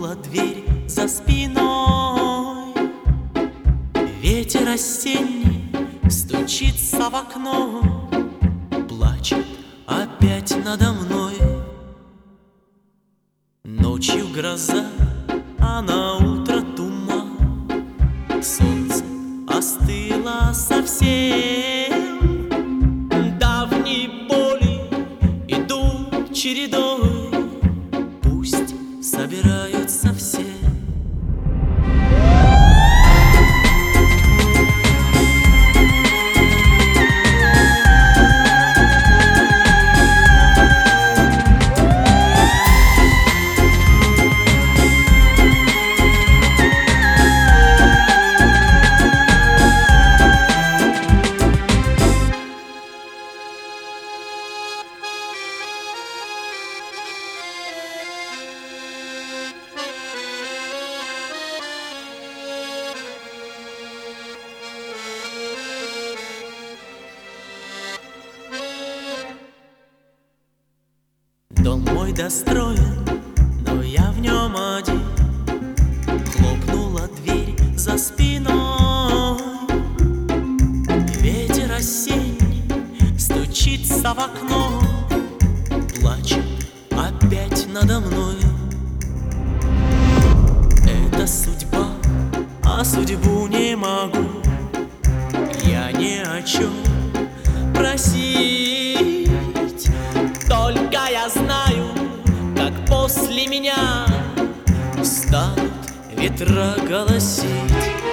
Хлопнула дверь за спиной. Ветер осенний стучится в окно, плачет опять надо мной. Ночью гроза, а на утро туман. Солнце остыло совсем. Давние боли идут чередой, пусть собираются все. Дом мой достроен, но я в нем один. Хлопнула дверь за спиной. Ветер осенний стучится в окно, плачет опять надо мной. Это судьба, а судьбу не могу я ни о чем просить. Только я знаю, как после меня станут ветра голосить.